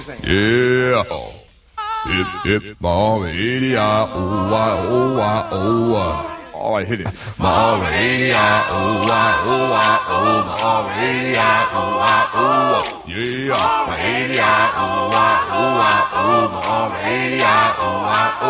Yeah. Hip, hip, Ma-radio-I-O-I-O-I. All right, hit it. Ma-radio-I-O-I-O-I-O. Ma-radio-I-O-I-O. Yeah. Ma-radio-I-O-I-O-I-O. Ma-radio-I-O-I-O.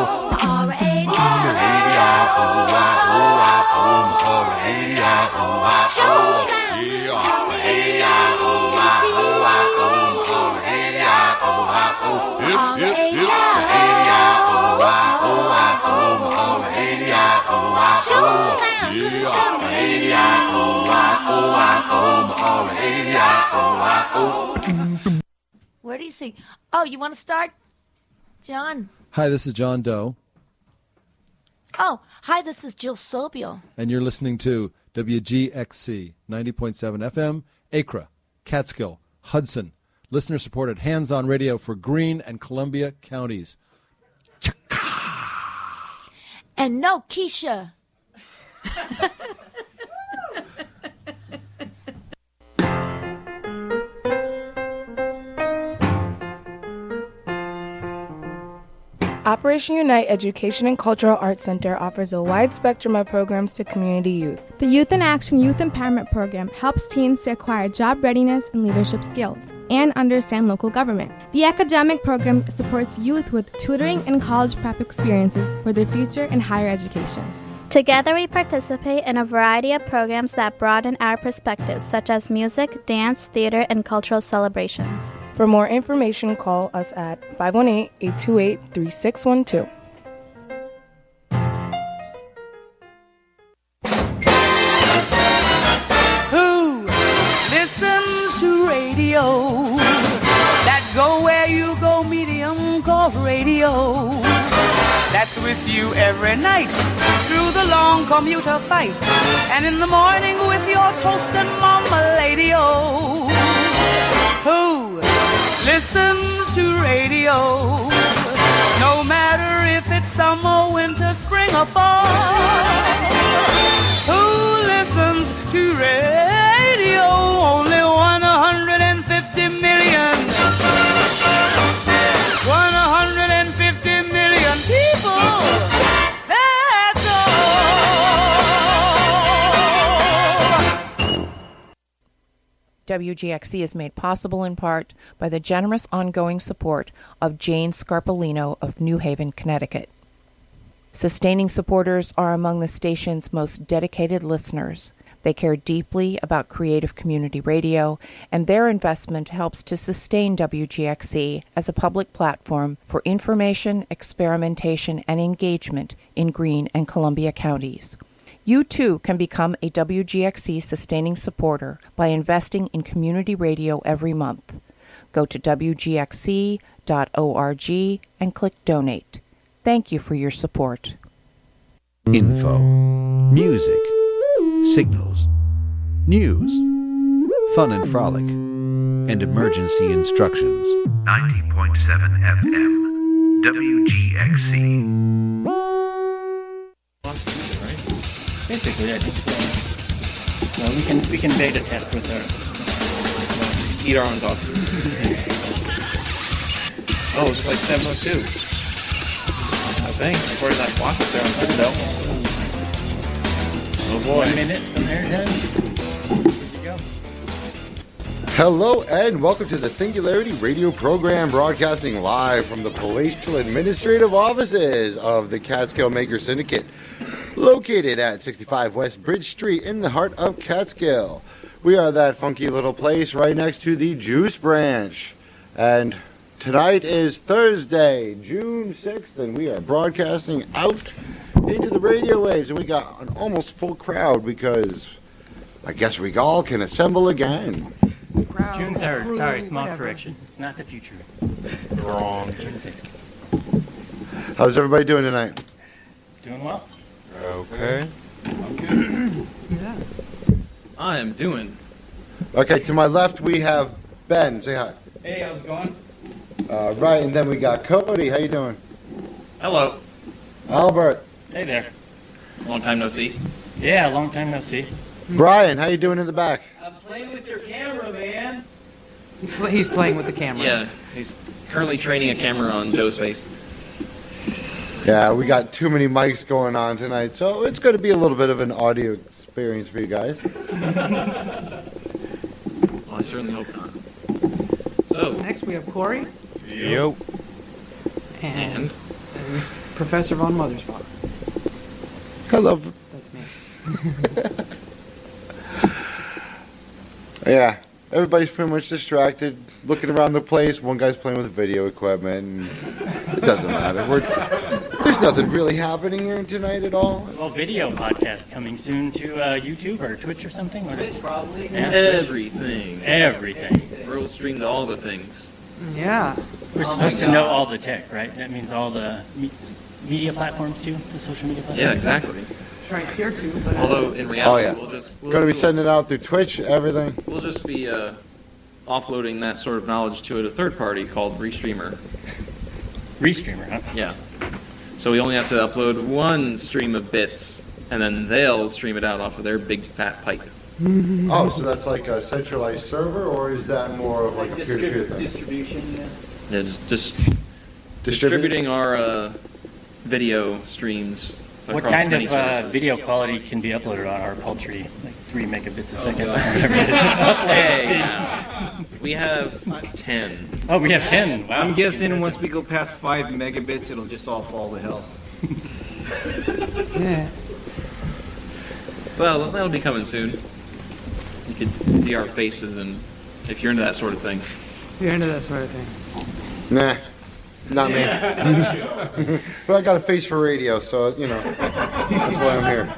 Where do you sing? Oh, you want to start, John? Hi, this is John Doe. Oh, hi, this is Jill Sobio. And you're listening to WGXC 90.7 FM, Acra, Catskill, Hudson. Listener-supported hands-on radio for Greene and Columbia counties. And no Keisha. Operation Unite Education and Cultural Arts Center offers a wide spectrum of programs to community youth. The Youth in Action Youth Empowerment Program helps teens to acquire job readiness and leadership skills and understand local government. The academic program supports youth with tutoring and college prep experiences for their future in higher education. Together we participate in a variety of programs that broaden our perspectives, such as music, dance, theater, and cultural celebrations. For more information, call us at 518-828-3612. Who listens to radio? That go where you go medium called radio. That's with you every night through the long commuter fight, and in the morning with your toast and mama lady-o. Who listens to radio? No matter if it's summer, winter, spring, or fall. Who listens to radio? Only 150 million. 150 million people. That's all. WGXC is made possible in part by the generous ongoing support of Jane Scarpolino of New Haven, Connecticut. Sustaining supporters are among the station's most dedicated listeners. They care deeply about creative community radio, and their investment helps to sustain WGXC as a public platform for information, experimentation, and engagement in Greene and Columbia counties. You too can become a WGXC sustaining supporter by investing in community radio every month. Go to WGXC.org and click Donate. Thank you for your support. Info, music, signals, news, fun and frolic, and emergency instructions. 90.7 FM, WGXC. Basically, I think so. No, we can beta test with her. Eat our own dog. Oh, it's like 7:02. I think, according to that clock up there on Citadel. Oh boy. 1 minute from there, then. Good to go. Hello and welcome to the Singularity Radio program, broadcasting live from the palatial administrative offices of the Catskill Maker Syndicate, located at 65 West Bridge Street in the heart of Catskill. We are that funky little place right next to the Juice Branch. And tonight is Thursday, June 6th, and we are broadcasting out into the radio waves. And we got an almost full crowd because I guess we all can assemble again. June 3rd. Sorry, small correction. It's not the future. Wrong. June 6th. How's everybody doing tonight? Doing well. Okay. Yeah. I am doing. Okay, to my left we have Ben. Say hi. Hey, how's it going? Right, and then we got Cody. How you doing? Hello. Albert. Hey there. Long time no see. Yeah, long time no see. Brian, how you doing in the back? I'm playing with your camera, man. He's playing with the cameras. Yeah, currently training a camera on Joe's face. Yeah, we got too many mics going on tonight, so it's going to be a little bit of an audio experience for you guys. Well, I certainly hope not. So Next we have Corey Yo. and Professor Von Mothersbaugh. Hello. That's me. Yeah, everybody's pretty much distracted, looking around the place. One guy's playing with video equipment. And it doesn't matter. There's nothing really happening here tonight at all. Well, video podcast coming soon to YouTube or Twitch or something? Or Probably. Yeah. everything. Everything. We'll stream to all the things. Yeah. We're supposed to know all the tech, right? That means all the media platforms too, the social media platforms? Yeah, exactly. Trying here too, but Although in Oh, reality, yeah. we'll Going to be sending it out through Twitch, everything. We'll just be offloading that sort of knowledge to a third party called Restreamer. Restreamer, huh? Yeah. So we only have to upload one stream of bits, and then they'll stream it out off of their big fat pipe. Oh, so that's like a centralized server, or is that more of like a peer-to-peer thing? distribution, yeah. Yeah, just distributing our video streams What across kind many of services. video quality can be uploaded on our paltry, like 3 megabits a second? Hey, now, we have 10. Oh, we have 10. Wow. I'm guessing once we go past 5 megabits, it'll just all fall to hell. Yeah. So that'll be coming soon. You can see our faces, and if you're into that sort of thing. You're into that sort of thing. Nah, not me. But I got a face for radio, so, you know, that's why I'm here.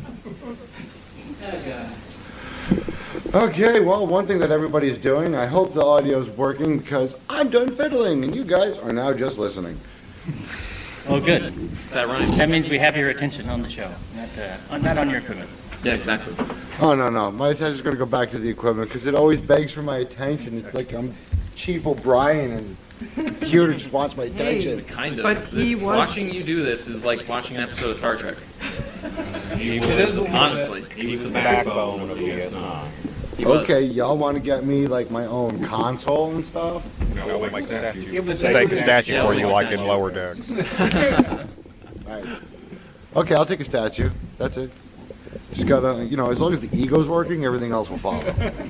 Okay, well, one thing that everybody's doing, I hope the audio's working because I'm done fiddling and you guys are now just listening. Oh, good. That rhymes. That means we have your attention on the show, not on your equipment. Yeah, exactly. Oh, no. My attention's going to go back to the equipment because it always begs for my attention. It's like I'm Chief O'Brien and the computer just wants my attention. Kind of. But he was- Watching you do this is like watching an episode of Star Trek. Honestly. He's the backbone of DS9. Okay, y'all want to get me like my own console and stuff? We'll make a statue. Let's Take a statue Yeah, for we'll you make a like in statue. Lower Decks. Right. Okay, I'll take a statue. That's it. Just gotta, you know, as long as the ego's working, everything else will follow.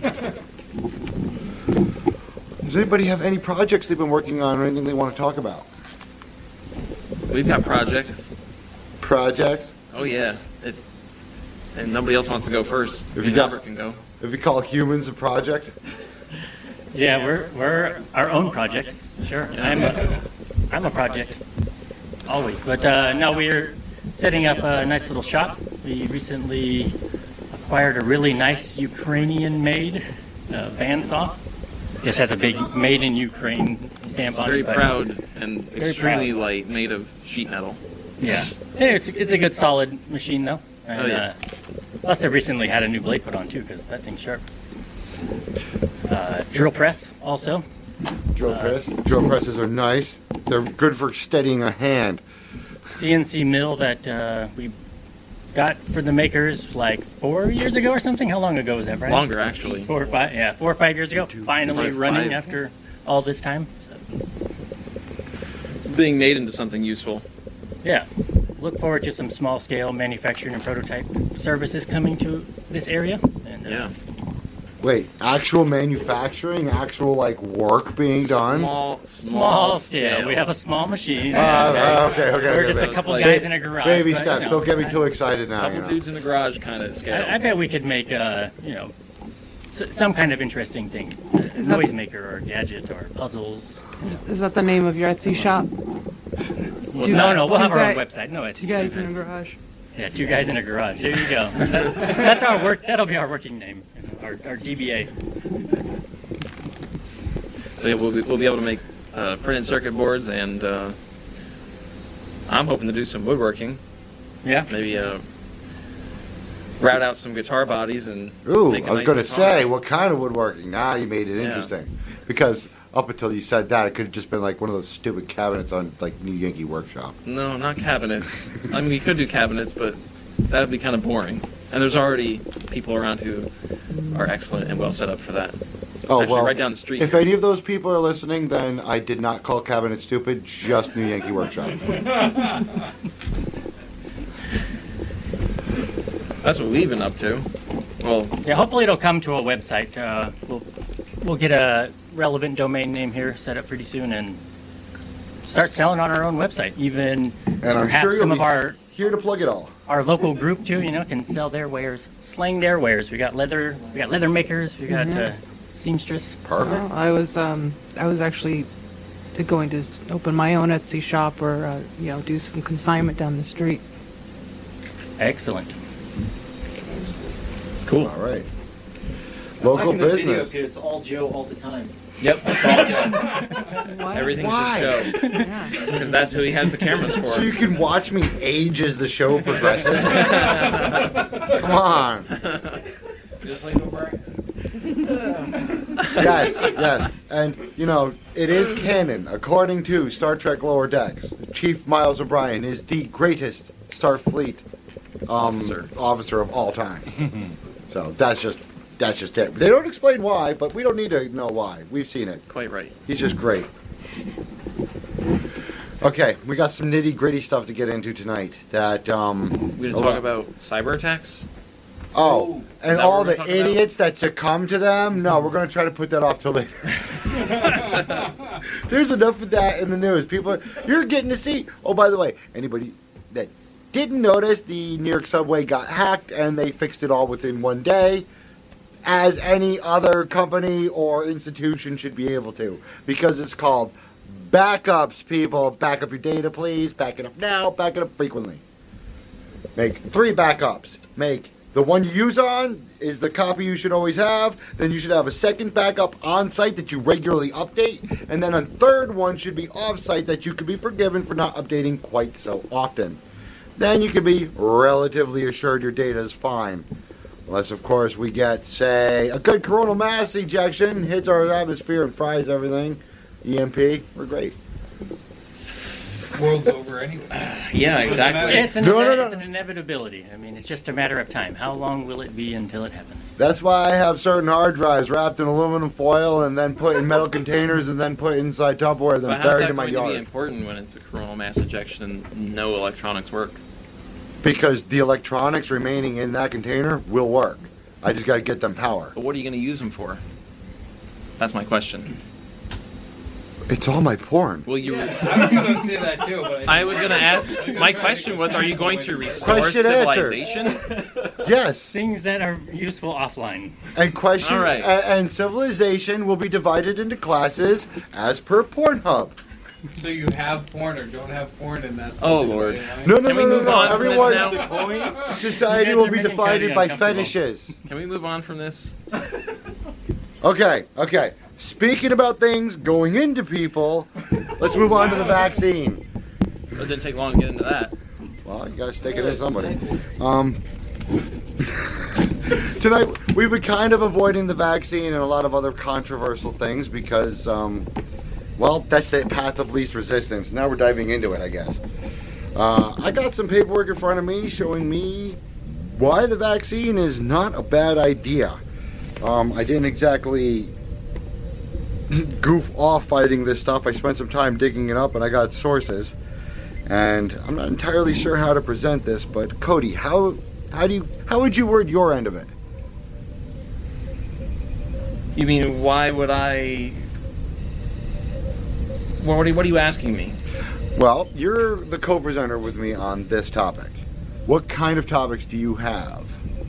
Does anybody have any projects they've been working on or anything they want to talk about? We've got projects. Projects? Oh, yeah. And nobody else wants to go first. If you got- Albert can go. If you call humans a project? Yeah, we're our own projects. Sure, Yeah. I'm a project, always. But no, we're setting up a nice little shop. We recently acquired a really nice Ukrainian-made bandsaw. Just has a big "Made in Ukraine" stamp on Very it. but- proud and Very extremely proud. light, made of sheet metal. Yeah, it's a good solid machine though. And, Oh, yeah. must have recently had a new blade put on too, because that thing's sharp. Drill press also. Drill presses are nice. They're good for steadying a hand. CNC mill that we got for the makers like 4 years ago or something. How long ago was that, Brian? Longer, actually. 4 or 5. Yeah, 4 or 5 years ago. Finally Like running 5. after all this time. So, Being made into something useful. yeah, look forward to some small scale manufacturing and prototype services coming to this area. And, Yeah. Wait, actual manufacturing, actual like work being done? Small scale. We have a small machine. Okay. We're just a couple guys in a garage. Baby but, steps. you know, Don't get me too excited now. Couple You know. dudes in the garage kind of scale. I bet we could make some kind of interesting thing, a noisemaker or gadget or puzzles. Is that the name of your Etsy shop? No, we'll have our own website. No, it's Two guys in a garage. Yeah, 2 guys in a garage. There you go. That's our work. That'll be our working name, our DBA. So yeah, we'll be able to make printed circuit boards, and I'm hoping to do some woodworking. Yeah. Maybe route out some guitar bodies and. Ooh, make a I was nice going to guitar. say, what kind of woodworking? Now you made it Yeah. interesting. Because up until you said that, it could have just been like one of those stupid cabinets on like New Yankee Workshop. No, not cabinets. I mean, we could do cabinets, but that would be kind of boring. And there's already people around who are excellent and well set up for that. Oh, Actually, well, right down the street. If any of those people are listening, then I did not call Cabinet stupid, just New Yankee Workshop. That's what we've been up to. Well, Yeah, hopefully it'll come to a website. We'll get a relevant domain name here set up pretty soon and start selling on our own website. Even And I'm perhaps sure you'll some be of our here to plug it all. Our local group too, can sell their wares, slang their wares. We got leather makers, we got seamstress. Perfect. Well, I was actually going to open my own Etsy shop or do some consignment down the street. Excellent. Cool. All right. Local business. It's all Joe all the time. Yep, it's all Joe. Everything's Why? just Joe. Because that's who he has the cameras for. So you can watch me age as the show progresses? Come on. Just like O'Brien. Yes. And, it is canon, according to Star Trek Lower Decks. Chief Miles O'Brien is the greatest Starfleet officer of all time. So that's just it. They don't explain why, but we don't need to know why. We've seen it. Quite right. He's just great. Okay, we got some nitty-gritty stuff to get into tonight. That We're going to talk about cyber attacks? Oh, and that all what we're the talking about? idiots that succumb to them? No, we're going to try to put that off till later. There's enough of that in the news. You're getting to see. Oh, by the way, anybody that didn't notice, the New York subway got hacked, and they fixed it all within one day, as any other company or institution should be able to, because it's called backups, people. Back up your data, please. Back it up now. Back it up frequently. Make 3 backups. Make the one you use on is the copy you should always have. Then you should have a second backup on site that you regularly update. And then a third one should be off site that you could be forgiven for not updating quite so often. Then you can be relatively assured your data is fine. Unless, of course, we get, say, a good coronal mass ejection, hits our atmosphere and fries everything. EMP, we're great. World's over anyway. Yeah, exactly. It's an, No. it's an inevitability. I mean, it's just a matter of time. How long will it be until it happens? That's why I have certain hard drives wrapped in aluminum foil and then put in metal containers and then put inside Tupperware and But then how's buried that in my going to be yard. important when it's a coronal mass ejection and no electronics work? Because the electronics remaining in that container will work. I just got to get them power. But what are you going to use them for? That's my question. It's all my porn. Well, you. I was going to say that too, but I was going to ask. My question was: are you going to restore Question answered. civilization? Yes. Things that are useful offline. And question All right. and civilization will be divided into classes as per Pornhub. so you have porn or don't have porn, and that's Oh, something Lord. to weigh on? No. Can we move on from this Everyone, now? society You guys will are be making divided Cody by uncomfortable. fetishes. Can we move on from this? Okay. Speaking about things going into people, let's move on to the vaccine. It didn't take long to get into that. Well, you gotta stick it in somebody. Tonight, we've been kind of avoiding the vaccine and a lot of other controversial things because, that's the path of least resistance. Now we're diving into it, I guess. I got some paperwork in front of me showing me why the vaccine is not a bad idea. I didn't exactly goof off fighting this stuff. I spent some time digging it up, and I got sources. And I'm not entirely sure how to present this, but Cody, how would you word your end of it? You mean why would I? What are you asking me? Well, you're the co-presenter with me on this topic. What kind of topics do you have?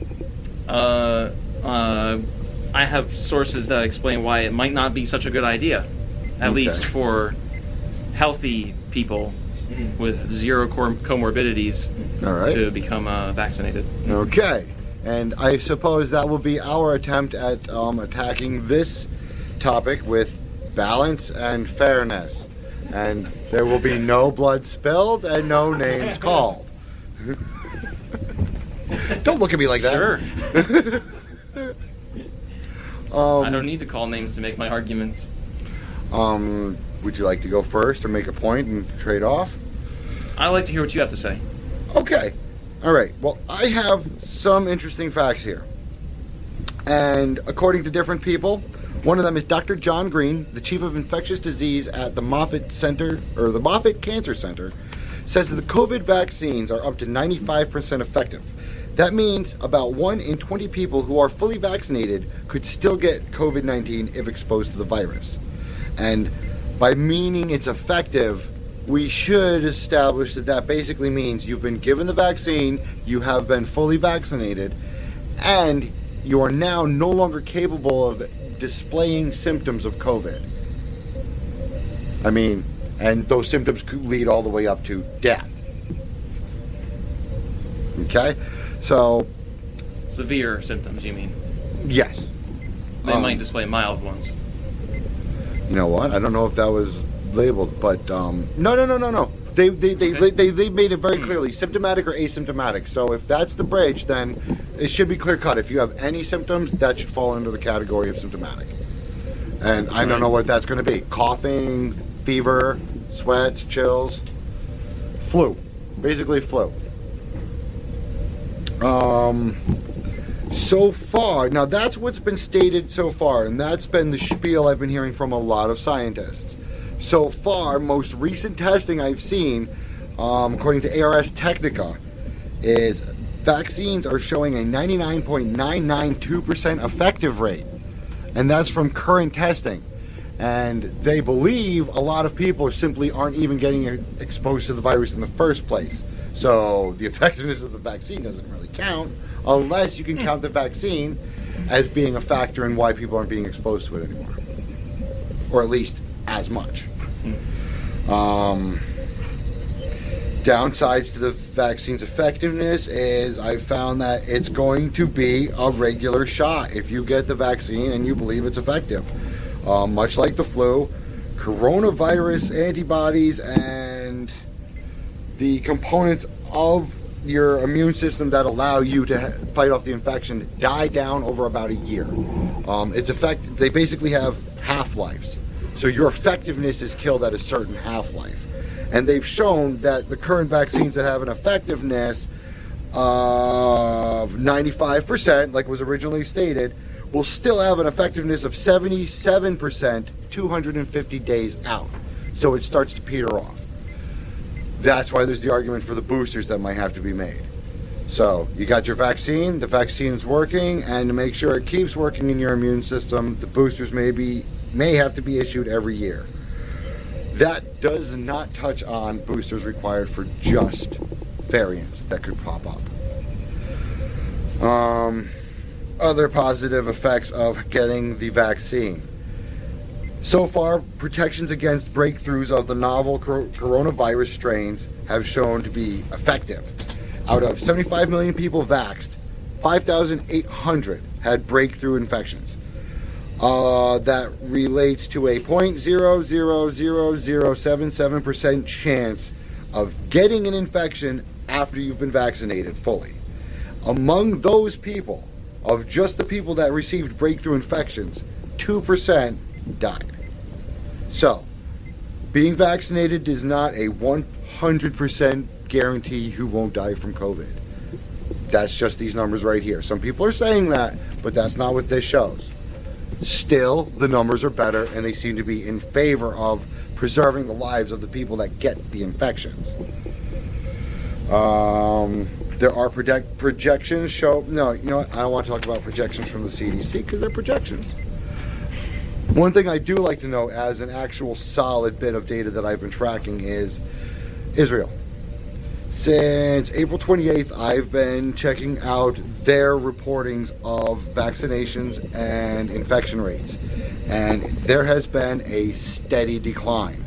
I have sources that explain why it might not be such a good idea, at least for healthy people with zero comorbidities All right. to become vaccinated. Okay. And I suppose that will be our attempt at attacking this topic with balance and fairness. And there will be no blood spilled and no names called. Don't look at me like that. Sure. I don't need to call names to make my arguments. Would you like to go first or make a point and trade off? I'd like to hear what you have to say. Okay. All right. Well, I have some interesting facts here. And according to different people, One of them is Dr. John Green, the chief of infectious disease at the Moffitt Cancer Center, says that the COVID vaccines are up to 95% effective. That means about 1 in 20 people who are fully vaccinated could still get COVID-19 if exposed to the virus. And by meaning it's effective, we should establish that that basically means you've been given the vaccine, you have been fully vaccinated, and you are now no longer capable of displaying symptoms of COVID. I mean, and those symptoms could lead all the way up to death. Okay? So... Severe symptoms, you mean? Yes. They might display mild ones. You know what? I don't know if that was labeled, but no. They made it very clearly symptomatic or asymptomatic. So if that's the bridge, then it should be clear cut. If you have any symptoms, that should fall under the category of symptomatic. And I don't know what that's going to be: coughing, fever, sweats, chills, flu, basically flu. So far, now that's what's been stated so far, and that's been the spiel I've been hearing from a lot of scientists. So far, most recent testing I've seen, according to ARS Technica, is vaccines are showing a 99.992% effective rate, and that's from current testing. And they believe a lot of people simply aren't even getting exposed to the virus in the first place. So the effectiveness of the vaccine doesn't really count unless you can count the vaccine as being a factor in why people aren't being exposed to it anymore, or at least as much. Downsides to the vaccine's effectiveness is I've found that it's going to be a regular shot if you get the vaccine and you believe it's effective. Much like the flu, coronavirus antibodies and the components of your immune system that allow you to fight off the infection die down over about a year. They basically have half-lives. So your effectiveness is killed at a certain half-life. And they've shown that the current vaccines that have an effectiveness of 95%, like was originally stated, will still have an effectiveness of 77% 250 days out. So it starts to peter off. That's why there's the argument for the boosters that might have to be made. So you got your vaccine, the vaccine's working, and to make sure it keeps working in your immune system, the boosters may have to be issued every year. That does not touch on boosters required for just variants that could pop up. Other positive effects of getting the vaccine. So far, protections against breakthroughs of the novel coronavirus strains have shown to be effective. Out of 75 million people vaxxed, 5,800 had breakthrough infections. That relates to a 0.000077% chance of getting an infection after you've been vaccinated fully. Among those people, of just the people that received breakthrough infections, 2% died. So, being vaccinated is not a 100% guarantee you won't die from COVID. That's just these numbers right here. Some people are saying that, but that's not what this shows. Still, the numbers are better, and they seem to be in favor of preserving the lives of the people that get the infections. There are projections show... No, you know what? I don't want to talk about projections from the CDC because they're projections. One thing I do like to know as an actual solid bit of data that I've been tracking is Israel. Since April 28th, I've been checking out their reportings of vaccinations and infection rates. And there has been a steady decline.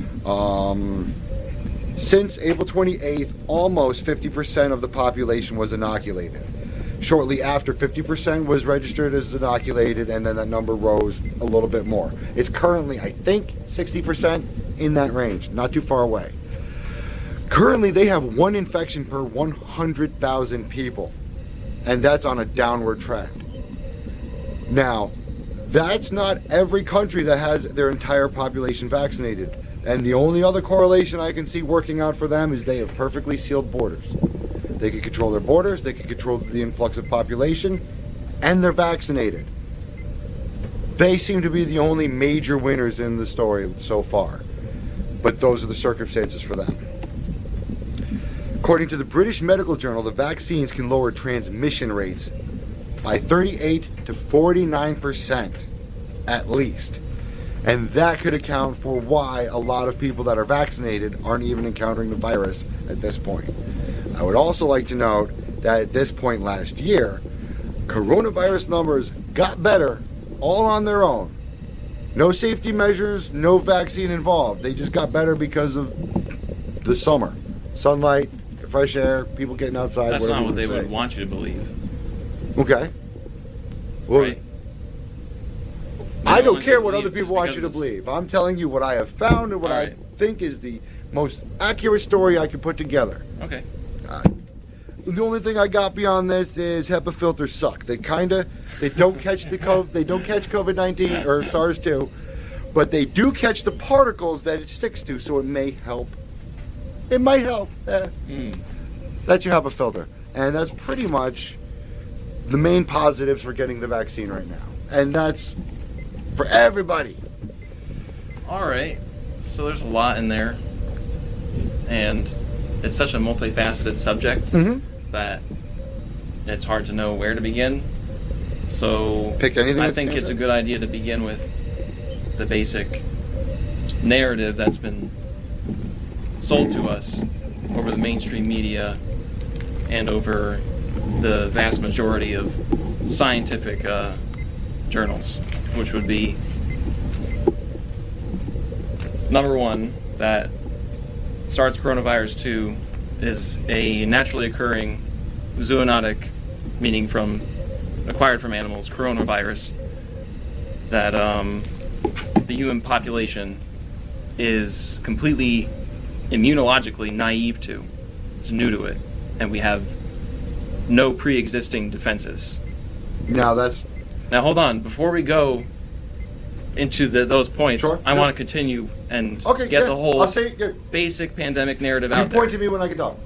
Since April 28th, almost 50% of the population was inoculated. Shortly after, 50% was registered as inoculated, and then that number rose a little bit more. It's currently, I think, 60% in that range, not too far away. Currently, they have one infection per 100,000 people, and that's on a downward trend. Now, that's not every country that has their entire population vaccinated. And the only other correlation I can see working out for them is they have perfectly sealed borders. They can control their borders, they can control the influx of population, and they're vaccinated. They seem to be the only major winners in the story so far. But those are the circumstances for them. According to the British Medical Journal, the vaccines can lower transmission rates by 38 to 49% at least. And that could account for why a lot of people that are vaccinated aren't even encountering the virus at this point. I would also like to note that at this point last year, coronavirus numbers got better all on their own. No safety measures, no vaccine involved. They just got better because of the summer. Sunlight, fresh air, people getting outside. That's not what they say. would want you to believe. Okay. Well, Right. I don't care what other people want you to believe. I'm telling you what I have found and what I think is the most accurate story I could put together. Okay. The only thing I got beyond this is HEPA filters suck. They don't catch they don't catch COVID-19 or SARS-2, but they do catch the particles that it sticks to, so it may help. It might help. That's your HEPA filter, and that's pretty much the main positives for getting the vaccine right now, and that's for everybody. All right. So there's a lot in there, and it's such a multifaceted subject that it's hard to know where to begin. So pick anything. I think it's a good idea to begin with the basic narrative that's been sold to us over the mainstream media and over the vast majority of scientific journals, which would be number one, that SARS coronavirus 2 is a naturally occurring zoonotic, meaning acquired from animals, coronavirus that the human population is completely immunologically naive to. It's new to it, and we have no pre-existing defenses. Now hold on. Before we go into those points, I want to continue and get the whole basic pandemic narrative out there. You point to me when I get done.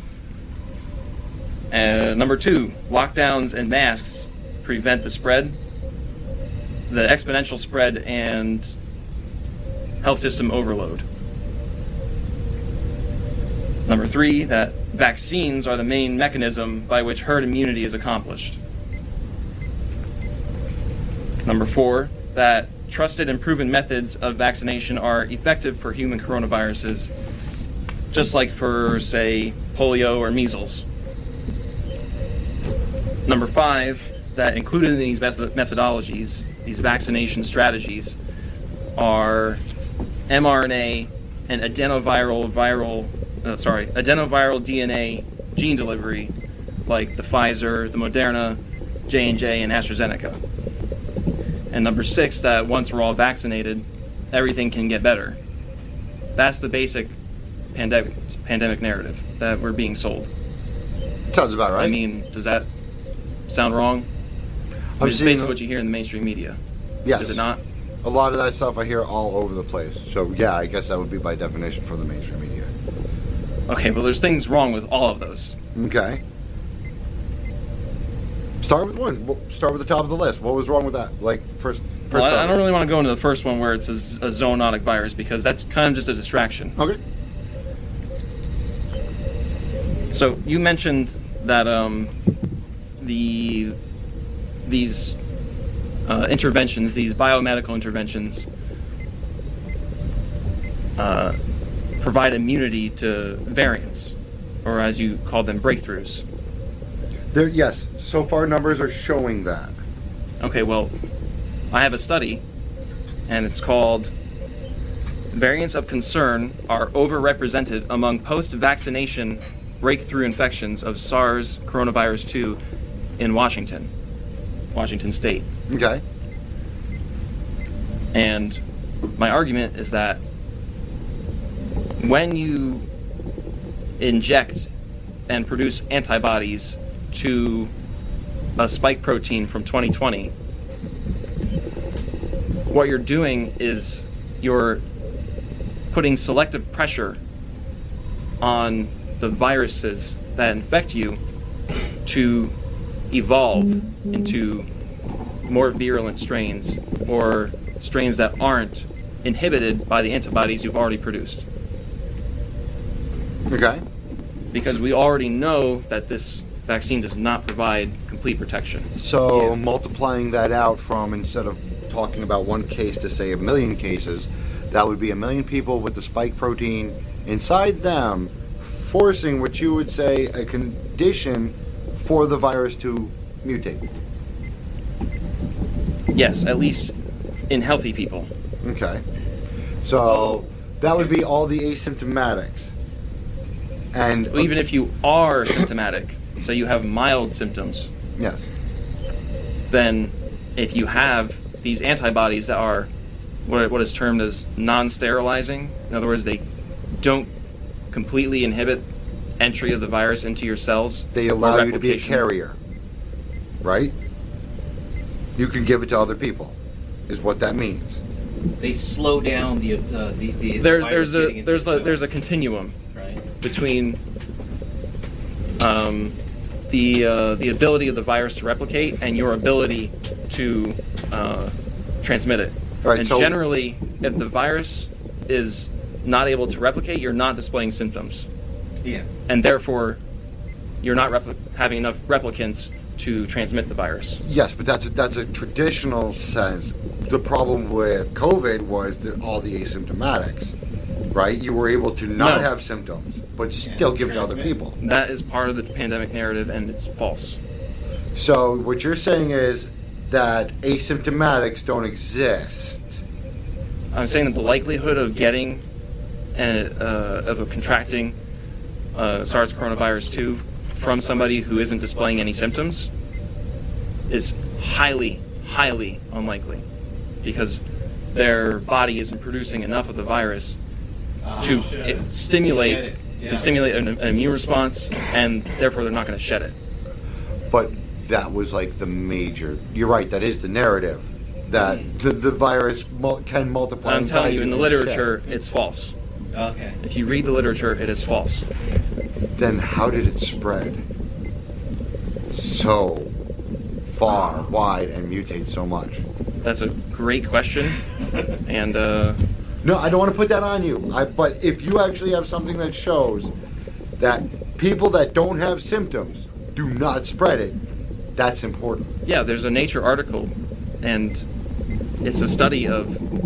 Number two, lockdowns and masks prevent the spread, the exponential spread, and health system overload. Number three, that vaccines are the main mechanism by which herd immunity is accomplished. Number four, that trusted and proven methods of vaccination are effective for human coronaviruses, just like for, say, polio or measles. Number five, that included in these methodologies, these vaccination strategies, are mRNA and adenoviral DNA gene delivery, like the Pfizer, the Moderna, J&J, and AstraZeneca. And number six, that once we're all vaccinated, everything can get better. That's the basic pandemic narrative that we're being sold. Sounds about right. I mean, does that sound wrong? It's basically what you hear in the mainstream media. Yes. Is it not? A lot of that stuff I hear all over the place. So yeah, I guess that would be by definition from the mainstream media. Okay, well, there's things wrong with all of those. Okay. Start with one. Start with the top of the list. What was wrong with that? Like first. Well, I don't really want to go into the first one where it's a zoonotic virus, because that's kind of just a distraction. Okay. So you mentioned that these interventions, these biomedical interventions, provide immunity to variants, or as you call them, breakthroughs. Yes. So far, numbers are showing that. Okay, well, I have a study, and it's called Variants of Concern Are Overrepresented Among Post-Vaccination Breakthrough Infections of SARS coronavirus 2 in Washington State. Okay. And my argument is that when you inject and produce antibodies to a spike protein from 2020, what you're doing is you're putting selective pressure on the viruses that infect you to evolve into more virulent strains or strains that aren't inhibited by the antibodies you've already produced. Okay. Because we already know that this vaccine does not provide complete protection. So multiplying that out from, instead of talking about one case to say 1 million cases, that would be 1 million people with the spike protein inside them, forcing what you would say a condition for the virus to mutate. Yes, at least in healthy people. Okay. So that would be all the asymptomatics. And Well, even if you are symptomatic, so you have mild symptoms, yes, then if you have these antibodies that are what is termed as non-sterilizing, in other words, they don't completely inhibit entry of the virus into your cells. they or allow you to be a replication. carrier, right? You can give it to other people, is what that means. They slow down the There's a continuum right? between the ability of the virus to replicate and your ability to transmit it. All right, and so- generally, if the virus is not able to replicate, you're not displaying symptoms. Yeah. And therefore, you're not having enough replicants to transmit the virus. Yes, but that's a traditional sense. The problem with COVID was all the asymptomatics, right? You were able to not No. have symptoms, but still give it to other people. That is part of the pandemic narrative, and it's false. So what you're saying is that asymptomatics don't exist. I'm saying that the likelihood of getting of contracting SARS coronavirus 2 from somebody who isn't displaying any symptoms is highly, highly unlikely, because their body isn't producing enough of the virus to stimulate an immune response, and therefore they're not going to shed it. But that was like the major. You're right. That is the narrative. That the virus can multiply. I'm telling inside you, in the and shed. literature, it's false. Okay. If you read the literature, it is false. Then how did it spread so far, wide, and mutate so much? That's a great question, and No, I don't want to put that on you. But if you actually have something that shows that people that don't have symptoms do not spread it, that's important. yeah, there's a Nature article, and it's a study of,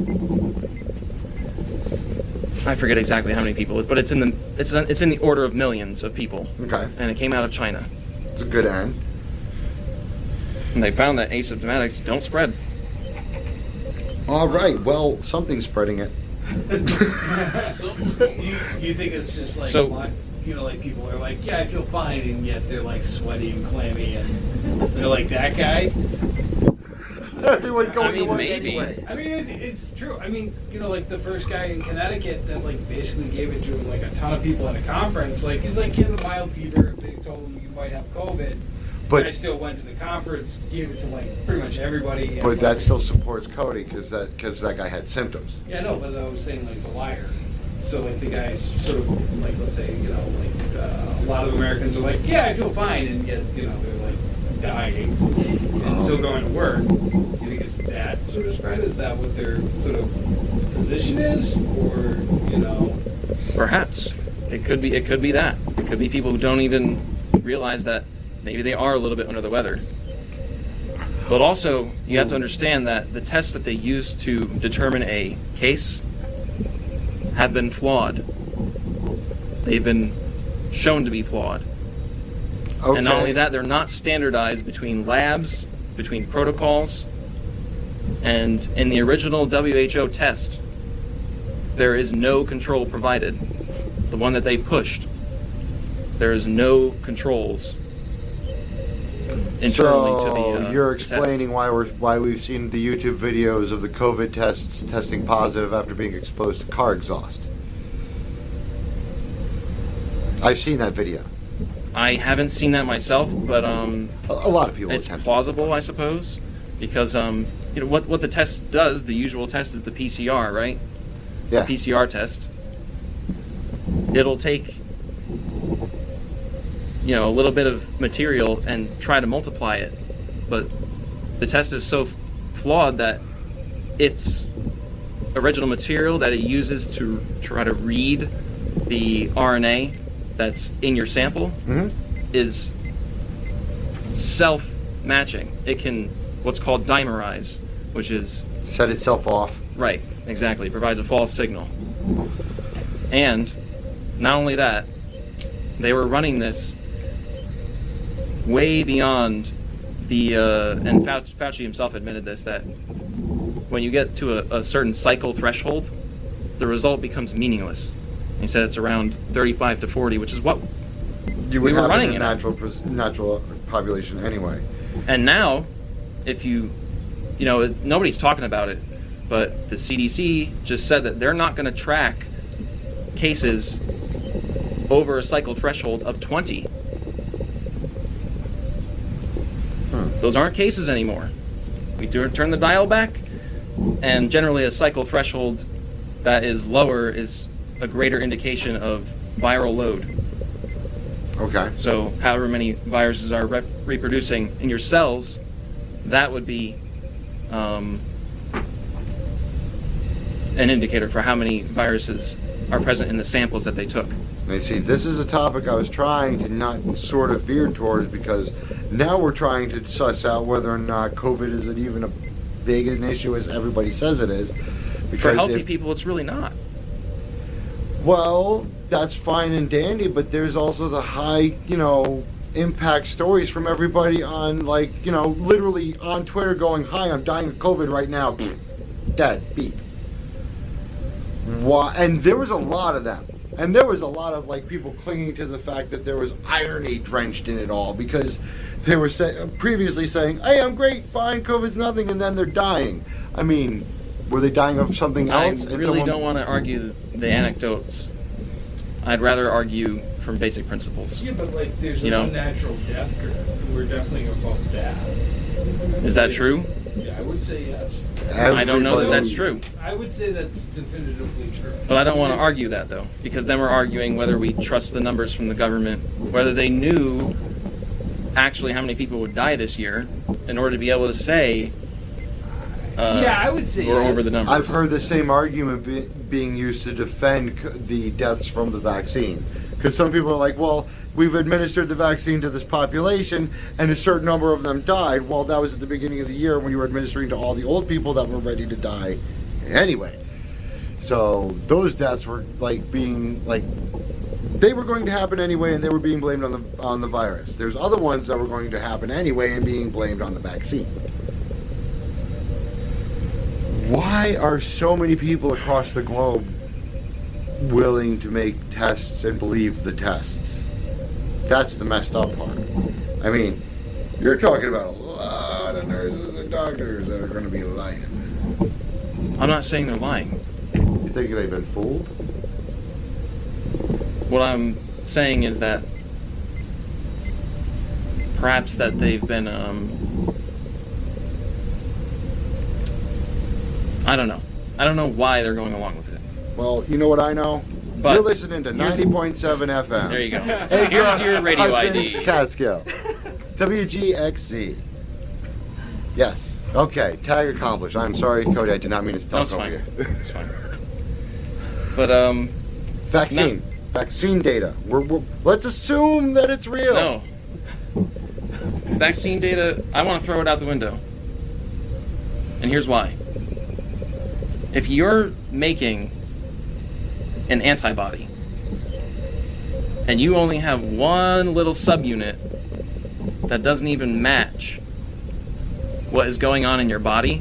I forget exactly how many people, but it's in the order of millions of people. Okay. And it came out of China. It's a good end. And they found that asymptomatics don't spread. All right. Well, something's spreading it. So, do you think it's just like, So- like people are like, yeah, I feel fine, and yet they're like sweaty and clammy, and they're like that guy? Everyone going to work maybe. anyway. I mean, it's true. I mean, like the first guy in Connecticut that like basically gave it to like a ton of people at a conference. Like he's like, he had a mild fever. They told him you might have COVID. But I still went to the conference, gave it to like pretty much everybody. But that still supports Cody because that guy had symptoms. Yeah, no, but I was saying like the liar. So like the guys sort of like, let's say, a lot of Americans are like, yeah, I feel fine, and yet they're like dying and still going to work. Do you think it's that sort of spread? Is that what their sort of position is, or Perhaps. It could be that. It could be people who don't even realize that maybe they are a little bit under the weather. But also, you have to understand that the tests that they use to determine a case have been flawed. They've been shown to be flawed. Okay. And not only that, they're not standardized between labs, between protocols, and in the original WHO test, there is no control provided. The one that they pushed, there is no controls internally to the you're explaining why we've seen the YouTube videos of the COVID tests testing positive after being exposed to car exhaust. I've seen that video. I haven't seen that myself, but a lot of people it's attempt it. plausible, I suppose, because what the test does, the usual test is the PCR, right? Yeah. The PCR test. It'll take a little bit of material and try to multiply it, but the test is so flawed that its original material that it uses to try to read the RNA that's in your sample is self-matching. It can what's called dimerize, which is set itself off. Right, exactly. It provides a false signal. And not only that, they were running this way beyond the and Fauci himself admitted this, that when you get to a certain cycle threshold, the result becomes meaningless. He said it's around 35 to 40, which is what you would we were have running in a natural population anyway. And now, if you know, nobody's talking about it, but the CDC just said that they're not going to track cases over a cycle threshold of 20. Those aren't cases anymore. We turn the dial back, and generally a cycle threshold that is lower is a greater indication of viral load. Okay. So however many viruses are reproducing in your cells, that would be an indicator for how many viruses are present in the samples that they took. I see. This is a topic I was trying to not sort of veer towards, because now we're trying to suss out whether or not COVID is even a big an issue as everybody says it is. Because for healthy people, it's really not. Well, that's fine and dandy, but there's also the high, impact stories from everybody on, literally on Twitter going, "Hi, I'm dying of COVID right now." Pfft, dead, beep. Why? And there was a lot of them. And there was a lot of people clinging to the fact that there was irony drenched in it all, because they were previously saying, "Hey, I'm great, fine, COVID's nothing," and then they're dying. I mean, were they dying of something else? I really don't want to argue the anecdotes. I'd rather argue from basic principles. Yeah, but there's an unnatural death curve. We're definitely above that. Is that true? Yeah, I would say yes. I don't know that that's true. I would say that's definitively true. But I don't want to argue that, though, because then we're arguing whether we trust the numbers from the government, whether they knew actually how many people would die this year in order to be able to say I would say we're over the numbers. I've heard the same argument being used to defend the deaths from the vaccine. Because some people are like, well, we've administered the vaccine to this population, and a certain number of them died. Well, that was at the beginning of the year when you were administering to all the old people that were ready to die anyway. So those deaths were they were going to happen anyway, and they were being blamed on the virus. There's other ones that were going to happen anyway and being blamed on the vaccine. Why are so many people across the globe willing to make tests and believe the tests? That's the messed up part. I mean, you're talking about a lot of nurses and doctors that are going to be lying. I'm not saying they're lying. You think they've been fooled? What I'm saying is that perhaps that they've been, I don't know. I don't know why they're going along with it. Well, you know what I know? But you're listening to 90.7 FM. There you go. Hey, here's your radio Hudson, ID. Catskill. WGXC. Yes. Okay. Tag accomplished. I'm sorry, Cody. I did not mean to talk over you. It's fine. But vaccine. Vaccine data. Let's assume that it's real. No. Vaccine data, I want to throw it out the window. And here's why. If you're making an antibody and you only have one little subunit that doesn't even match what is going on in your body,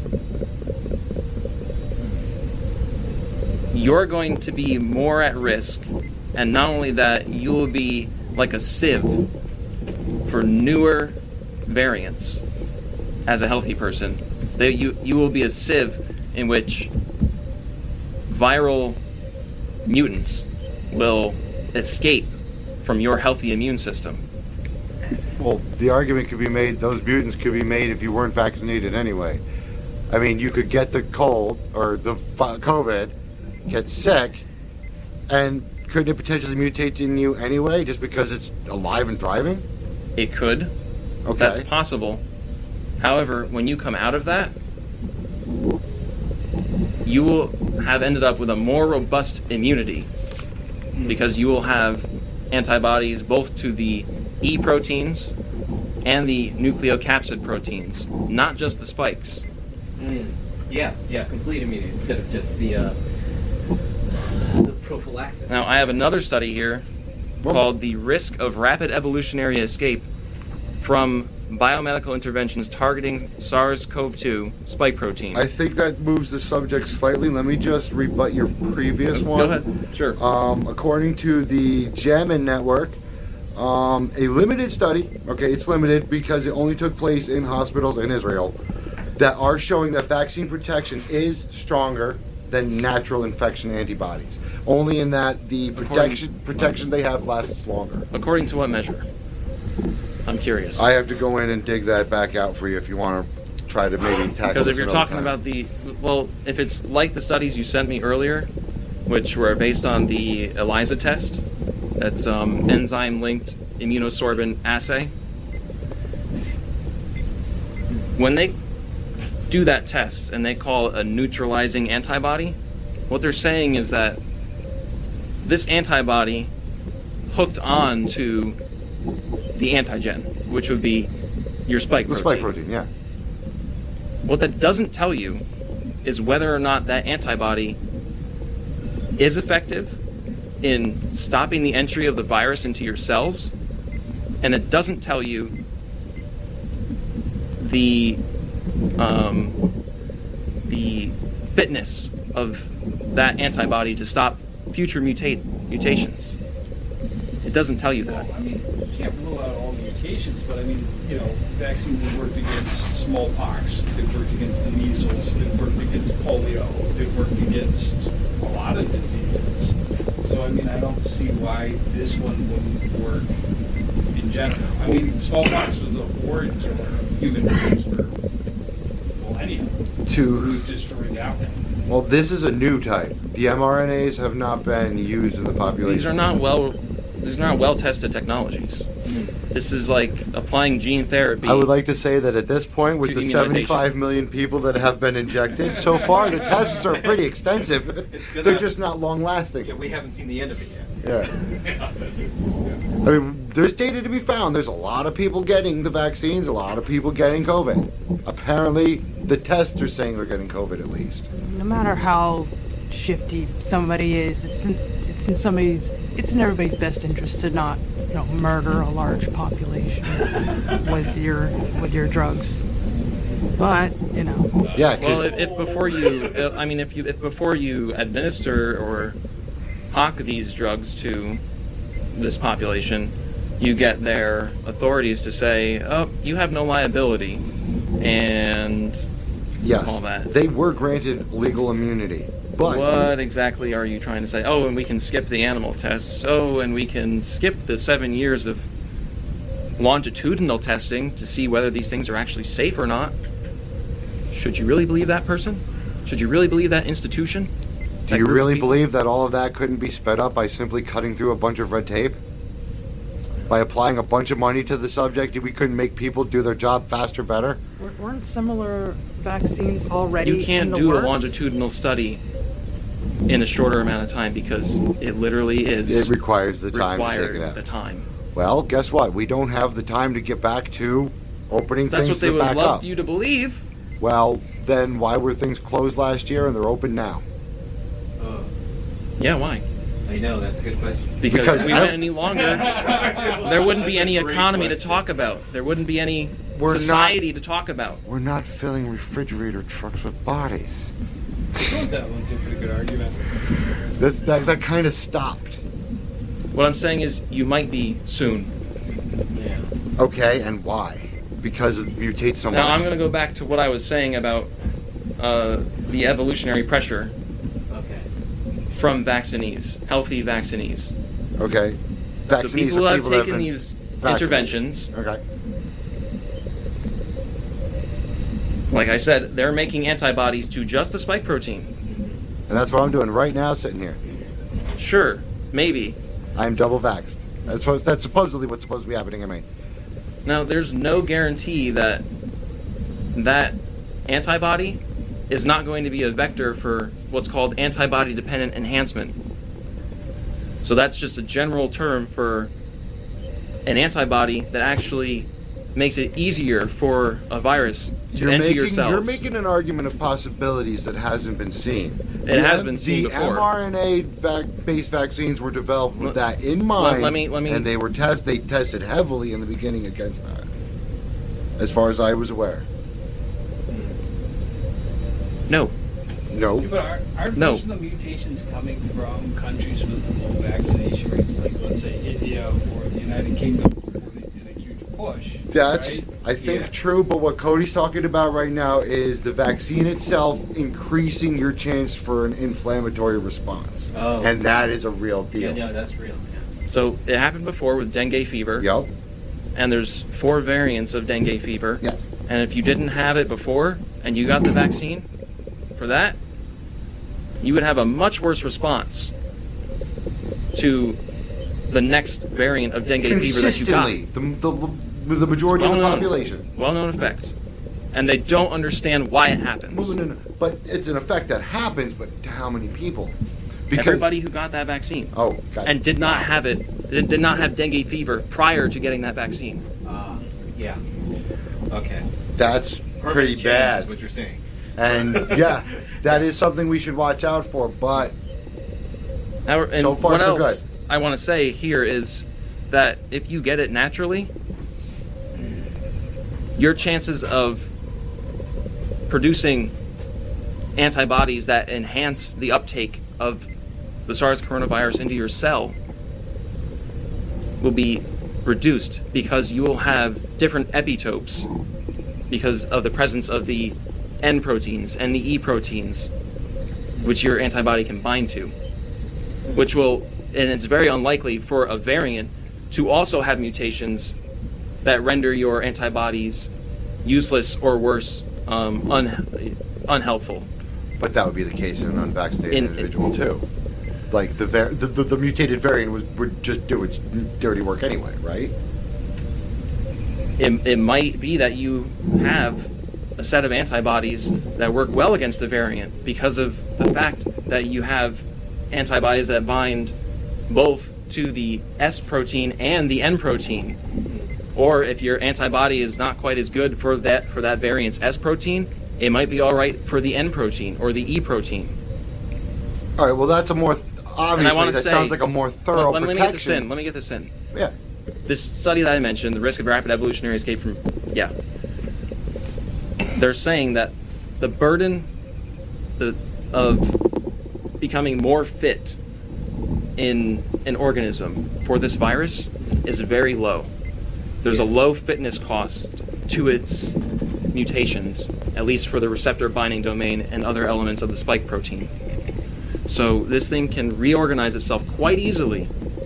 you're going to be more at risk. And not only that, you will be like a sieve for newer variants as a healthy person. You will be a sieve in which viral mutants will escape from your healthy immune system. Well, the argument could be made, those mutants could be made if you weren't vaccinated anyway. I mean, you could get the cold or the COVID, get sick, and couldn't it potentially mutate in you anyway just because it's alive and thriving? It could. Okay. That's possible. However, when you come out of that, you will have ended up with a more robust immunity because you will have antibodies both to the E proteins and the nucleocapsid proteins, not just the spikes. Yeah, complete immunity instead of just the prophylaxis. Now, I have another study here called The Risk of Rapid Evolutionary Escape from Biomedical Interventions Targeting SARS-CoV-2 Spike Protein. I think that moves the subject slightly. Let me just rebut your previous one. Go ahead. Sure. According to the JAMIN Network, a limited study, okay, it's limited because it only took place in hospitals in Israel, that are showing that vaccine protection is stronger than natural infection antibodies. Only in that the protection they have lasts longer. According to what measure? I'm curious. I have to go in and dig that back out for you if you want to try to maybe tackle Because if this you're another talking time. about if it's like the studies you sent me earlier, which were based on the ELISA test, that's enzyme-linked immunosorbent assay. When they do that test and they call it a neutralizing antibody, what they're saying is that this antibody hooked on to the antigen, which would be your spike protein. The spike protein, yeah. What that doesn't tell you is whether or not that antibody is effective in stopping the entry of the virus into your cells, and it doesn't tell you the fitness of that antibody to stop future mutations. It doesn't tell you that. Well, I mean, you can't rule out all mutations, but I mean, vaccines have worked against smallpox, they've worked against the measles, they've worked against polio, they've worked against a lot of diseases. So, I mean, I don't see why this one wouldn't work in general. I mean, smallpox was a horde killer of human beings for millennia. We've destroyed that one. Well, this is a new type. The mRNAs have not been used in the population. These are not well tested technologies. This is like applying gene therapy. I would like to say that at this point, with to the immunization. 75 million people that have been injected, so far the tests are pretty extensive. They're just not long lasting. Yeah, we haven't seen the end of it yet. Yeah. I mean, there's data to be found. There's a lot of people getting the vaccines, a lot of people getting COVID. Apparently, the tests are saying they're getting COVID at least. No matter how shifty somebody is, it's in everybody's best interest to not, murder a large population with your drugs. But yeah. Well, if before you administer or hock these drugs to this population, you get their authorities to say, "Oh, you have no liability," and yes, all that. They were granted legal immunity. But what exactly are you trying to say? Oh, and we can skip the animal tests. Oh, and we can skip the 7 years of longitudinal testing to see whether these things are actually safe or not. Should you really believe that person? Should you really believe that institution? Do you really believe that all of that couldn't be sped up by simply cutting through a bunch of red tape? By applying a bunch of money to the subject, we couldn't make people do their job faster, better? weren't similar vaccines already You can't in the do works? a longitudinal study in a shorter amount of time because it literally is. It requires the time to take it out. The time. Well, guess what? We don't have the time to get back to opening That's things what they would back love up. you to believe. Well, then why were things closed last year and they're open now? Yeah, why? I know, that's a good question. Because if we went any longer, there wouldn't be any economy to talk about. There wouldn't be any society to talk about. We're not filling refrigerator trucks with bodies. That one's a pretty good argument. That kind of stopped. What I'm saying is you might be soon. Yeah. Okay, and why? Because it mutates so Now, much? I'm going to go back to what I was saying about the evolutionary pressure from vaccinees, healthy vaccinees. Okay. So Vaccinees people are that have that taken been these vaccinated. interventions, Okay. like I said, they're making antibodies to just the spike protein. And that's what I'm doing right now, sitting here. Sure, maybe. I'm double vaxxed. That's supposedly what's supposed to be happening to me. Now, there's no guarantee that that antibody is not going to be a vector for what's called antibody-dependent enhancement. So that's just a general term for an antibody that actually makes it easier for a virus to enter your cells. You're making an argument of possibilities that hasn't been seen. It has been seen before. The mRNA-based vaccines were developed with that in mind, let me, and they tested heavily in the beginning against that, as far as I was aware. No. No. Yeah, but aren't most of the mutations coming from countries with low vaccination rates, like let's say India or the United Kingdom, before they did a huge push? That's, right? I think, true, but what Cody's talking about right now is the vaccine itself increasing your chance for an inflammatory response. Oh. And that is a real deal. Yeah, no, that's real. Yeah. So it happened before with dengue fever. Yep. And there's 4 variants of dengue fever. Yes. And if you didn't have it before and you got the vaccine for that, you would have a much worse response to the next variant of dengue fever that you got. Consistently, the majority of the population. Well-known effect. And they don't understand why it happens. Well, no. But it's an effect that happens, but to how many people? Because everybody who got that vaccine. Oh, got and did not have it, did not have dengue fever prior to getting that vaccine. Yeah. Okay. That's pretty change bad. Is what you're saying. And yeah, that is something we should watch out for. But Now, and so far, what so else good. I want to say here is that if you get it naturally, your chances of producing antibodies that enhance the uptake of the SARS coronavirus into your cell will be reduced because you will have different epitopes because of the presence of the N proteins and the E proteins, which your antibody can bind to, which will, and it's very unlikely for a variant to also have mutations that render your antibodies useless or worse, unhelpful. But that would be the case in an unvaccinated individual too. Like the mutated variant would just do its dirty work anyway, right? It might be that you have a set of antibodies that work well against the variant because of the fact that you have antibodies that bind both to the S protein and the N protein. Or if your antibody is not quite as good for that variant's S protein, it might be all right for the N protein or the E protein. All right. Well, that's a more obviously that sounds like a more thorough protection. Let me get this in. Yeah. This study that I mentioned, the risk of rapid evolutionary escape from, they're saying that the burden of becoming more fit in an organism for this virus is very low. There's a low fitness cost to its mutations, at least for the receptor binding domain and other elements of the spike protein. So this thing can reorganize itself quite easily.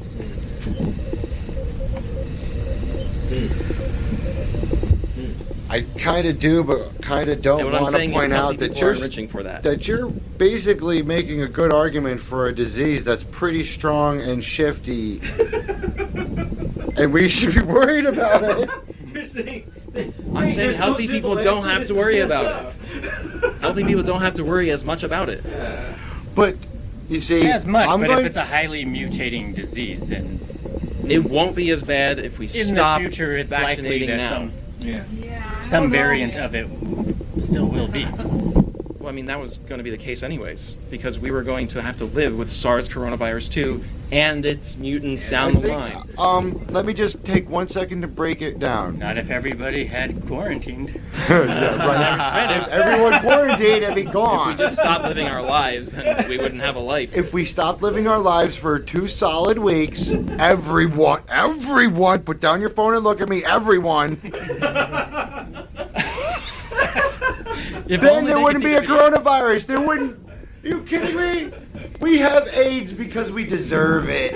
I kind of do, but kind of don't want to point out that you're basically making a good argument for a disease that's pretty strong and shifty, and we should be worried about it. I'm saying healthy people don't have to worry about it. Healthy people don't have to worry as much about it. But you see, as much. But if it's a highly mutating disease, then it won't be as bad if we stop in the future. It's vaccinating likely that now. some variant of it still will be. Well, I mean, that was going to be the case anyways, because we were going to have to live with SARS coronavirus 2 and its mutants down the line. Let me just take 1 second to break it down. Not if everybody had quarantined. If everyone quarantined, it'd be gone. If we just stopped living our lives, then we wouldn't have a life. If we stopped living our lives for 2 solid weeks, everyone, put down your phone and look at me, everyone. Then there wouldn't be a coronavirus. There wouldn't. Are you kidding me? We have AIDS because we deserve it.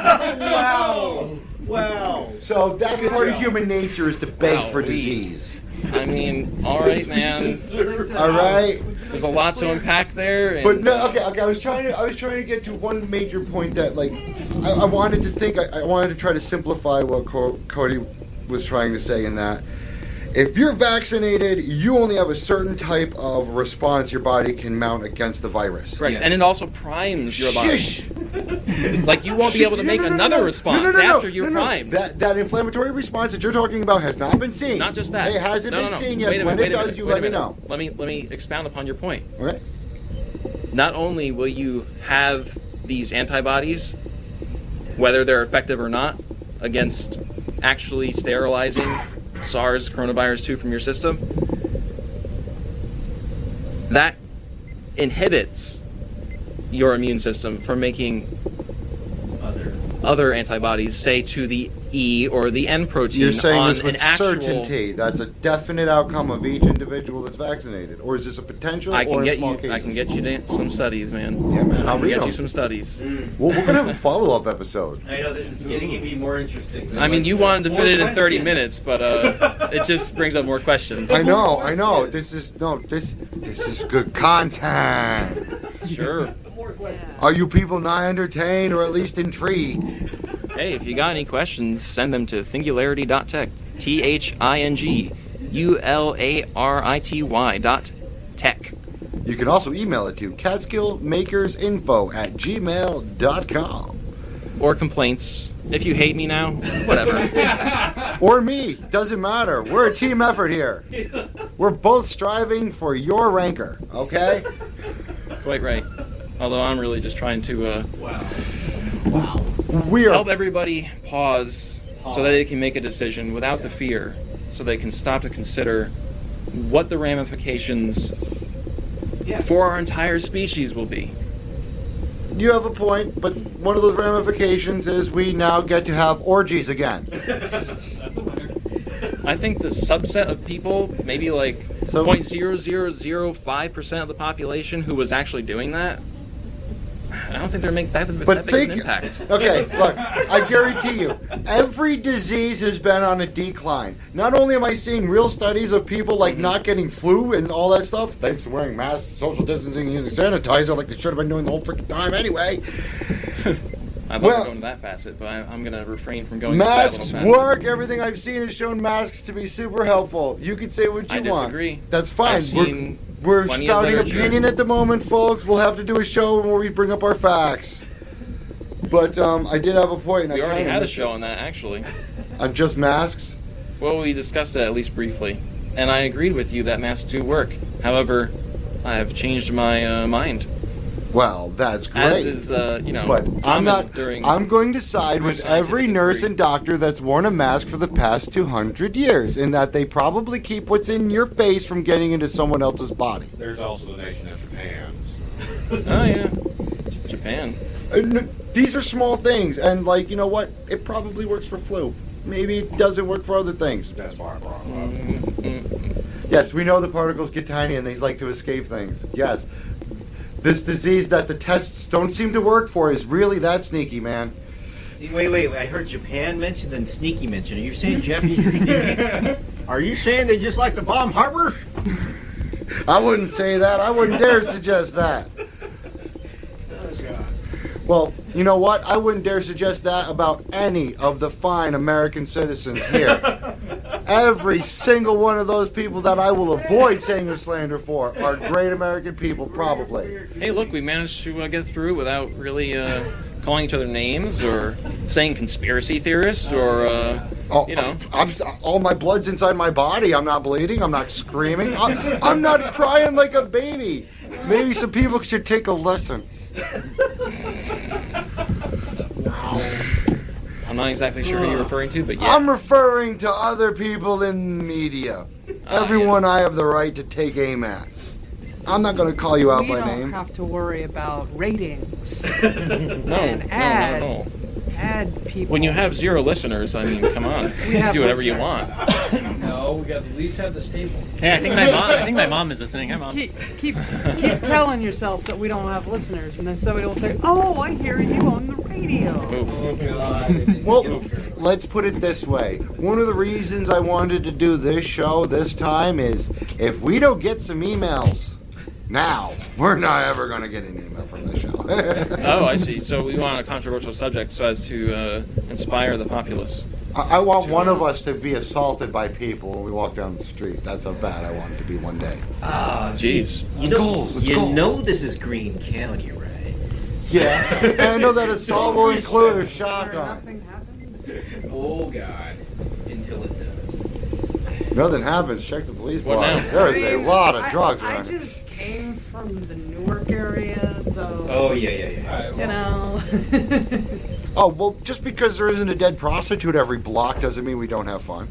Wow. So that's part of human nature is to beg for disease. I mean, all right, man. All right. There's a lot to unpack there. And But no, okay. I was trying to get to one major point that, like, I wanted to think. I wanted to try to simplify what Cody was trying to say in that If you're vaccinated, you only have a certain type of response your body can mount against the virus. Correct, and it also primes your body. Like you won't be able to make another response after you're primed. That inflammatory response that you're talking about has not been seen. Not just that. It hasn't been seen yet. Wait a When minute, it does, you let me know. Let me expound upon your point. Okay. Not only will you have these antibodies, whether they're effective or not, against actually sterilizing SARS coronavirus 2 from your system, that inhibits your immune system from making other antibodies, say to the E or the N protein. You're saying on this with an actual, certainty. That's a definite outcome of each individual that's vaccinated, or is this a potential? I can or in get small you. cases? I can get you some studies, man. Yeah, man. I'll read get them. you some studies. Well, we're gonna have a follow-up episode. I know this is getting even more interesting. I mean, you wanted to fit it in 30 minutes, but it just brings up more questions. I know. This is good content. Sure. Are you people not entertained or at least intrigued? Hey, if you got any questions, send them to thingularity.tech. THINGULARITY.tech. You can also email it to catskillmakersinfo@gmail.com. Or complaints. If you hate me now, whatever. Or me. Doesn't matter. We're a team effort here. We're both striving for your rancor, okay? Quite right. Although I'm really just trying to help everybody pause so that they can make a decision without the fear, so they can stop to consider what the ramifications for our entire species will be. You have a point, but one of those ramifications is we now get to have orgies again. I think the subset of people, maybe like 0.0005% of the population who was actually doing that, I don't think they're making that big of an impact. Okay, look, I guarantee you, every disease has been on a decline. Not only am I seeing real studies of people like not getting flu and all that stuff, thanks to wearing masks, social distancing, and using sanitizer like they should have been doing the whole freaking time anyway. I'd love to go into that facet, but I'm going to refrain from going masks into that little facet. work. Everything I've seen has shown masks to be super helpful. You can say what you want. I disagree. That's fine. I've seen We're plenty spouting of literature. opinion at the moment, folks. We'll have to do a show where we bring up our facts. But I did have a point. And We I already kinda had a missed show it. on that, actually. On just masks? Well, we discussed it at least briefly, and I agreed with you that masks do work. However, I have changed my mind. Well, that's great. As is, but I'm not. I'm going to side with every nurse and doctor that's worn a mask for the past 200 years, in that they probably keep what's in your face from getting into someone else's body. There's also the nation of Japan. Oh yeah, Japan. These are small things, and you know what? It probably works for flu. Maybe it doesn't work for other things. That's why I brought it up. Yes, we know the particles get tiny and they like to escape things. Yes. This disease that the tests don't seem to work for is really that sneaky, man. Wait. I heard Japan mentioned and sneaky mentioned. Are you saying Japanese are sneaky? Are you saying they just like to bomb harbors? I wouldn't say that. I wouldn't dare suggest that. Well, you know what? I wouldn't dare suggest that about any of the fine American citizens here. Every single one of those people that I will avoid saying a slander for are great American people, probably. Hey, look, we managed to get through without really calling each other names or saying conspiracy theorists or, you know. All my blood's inside my body. I'm not bleeding. I'm not screaming. I'm not crying like a baby. Maybe some people should take a lesson. I'm not exactly sure who you're referring to, but yeah. I'm referring to other people in the media. Everyone I have the right to take aim at. I'm not going to call you out by We name. don't have to worry about ratings. No, Add people. When you have 0 listeners, I mean, come on, We have do whatever you listeners. want. No, we got to at least have this table. Hey, I think my mom is listening. Hi, Mom. Keep telling yourself that we don't have listeners, and then somebody will say, "Oh, I hear you on the radio." Oh, God. Well, let's put it this way. One of the reasons I wanted to do this show this time is if we don't get some emails now, we're not ever going to get an email from this show. Oh, I see. So we want a controversial subject so as to inspire the populace. I want one of us to be assaulted by people when we walk down the street. That's how bad I want it to be one day. Ah, jeez. You know this is Greene County, right? Yeah, and I know that assault will include a shotgun. Oh, God. Until it does. Nothing happens. Check the police What blotter. now? There is a lot of drugs I around here. just came from the Newark area, so. Oh, yeah. You know. Oh, well, just because there isn't a dead prostitute every block doesn't mean we don't have fun.